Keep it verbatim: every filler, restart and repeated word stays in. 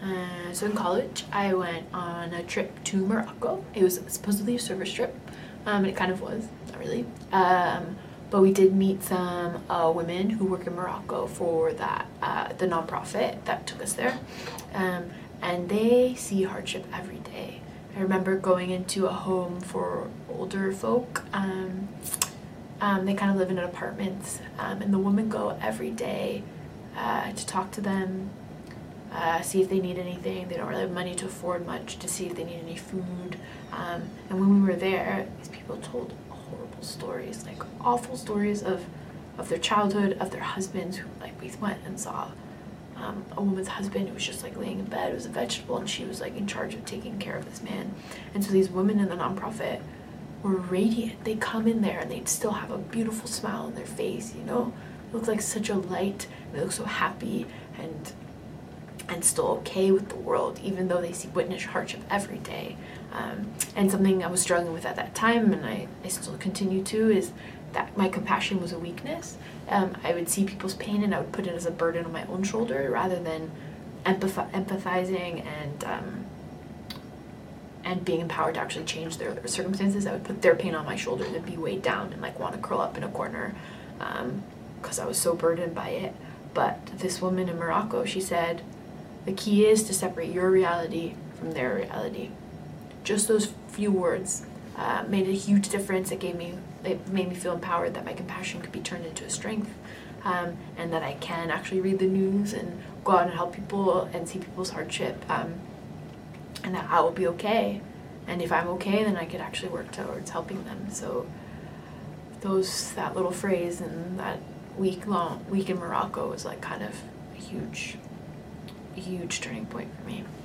Uh, so in college, I went on a trip to Morocco. It was supposedly a service trip, um, and it kind of was, not really. Um, but we did meet some uh, women who work in Morocco for that uh, the nonprofit that took us there, um, and they see hardship every day. I remember going into a home for older folk. Um, um, they kind of live in apartments, um, and the women go every day uh, to talk to them. Uh, see if they need anything. They don't really have money to afford much, to see if they need any food. Um, and when we were there, these people told horrible stories, like awful stories of, of their childhood, of their husbands who, like, we went and saw um, a woman's husband who was just like laying in bed, was a vegetable, and she was like in charge of taking care of this man. And so these women in the nonprofit were radiant. They'd come in there and they'd still have a beautiful smile on their face, you know? It looked like such a light, and they looked so happy and and still okay with the world, even though they see witness hardship every day. Um, and something I was struggling with at that time, and I, I still continue to, is that my compassion was a weakness. Um, I would see people's pain and I would put it as a burden on my own shoulder rather than empath- empathizing and um, and being empowered to actually change their circumstances. I would put their pain on my shoulders and be weighed down and like want to curl up in a corner because um, I was so burdened by it. But this woman in Morocco, she said, the key is to separate your reality from their reality. Just those few words uh, made a huge difference. It gave me, it made me feel empowered that my compassion could be turned into a strength, um, and that I can actually read the news and go out and help people and see people's hardship, um, and that I will be okay. And if I'm okay, then I could actually work towards helping them. So those, that little phrase and that week long week in Morocco was like kind of a huge, a huge turning point for me.